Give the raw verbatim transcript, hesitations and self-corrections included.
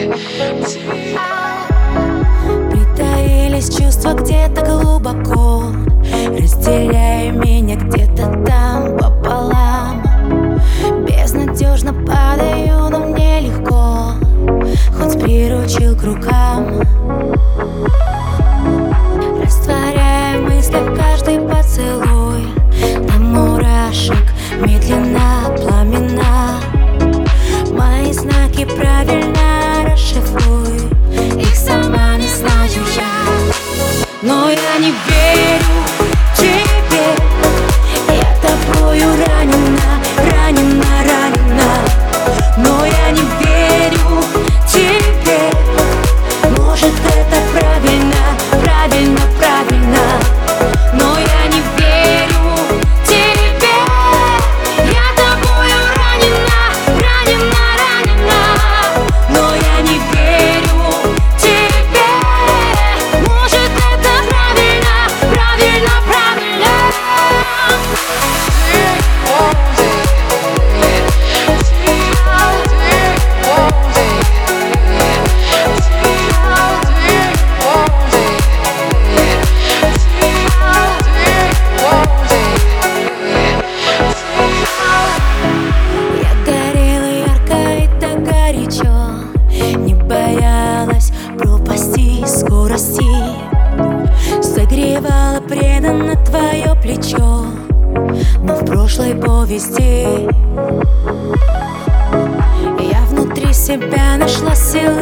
Притаились чувства где-то глубоко, разделяя меня где-то там пополам. Безнадежно падаю, но мне легко, хоть приручил к рукам. Растворяя в мыслях каждый поцелуй, до мурашек медленно, пламенно. Мои знаки правильно расшифруй, их сама не знаю я. Но я не верю тебе, я тобою ранена, ранена, ранена. Но я не верю тебе, может это правильно, правильно, правильно. Но я не верю тебе, я тобою ранена, ранена, ранена. Но я не верю тебе, может это правильно, правильно, правильно. Не боялась пропасти скорости, согревала преданно твое плечо, но в прошлой повести я внутри себя нашла силы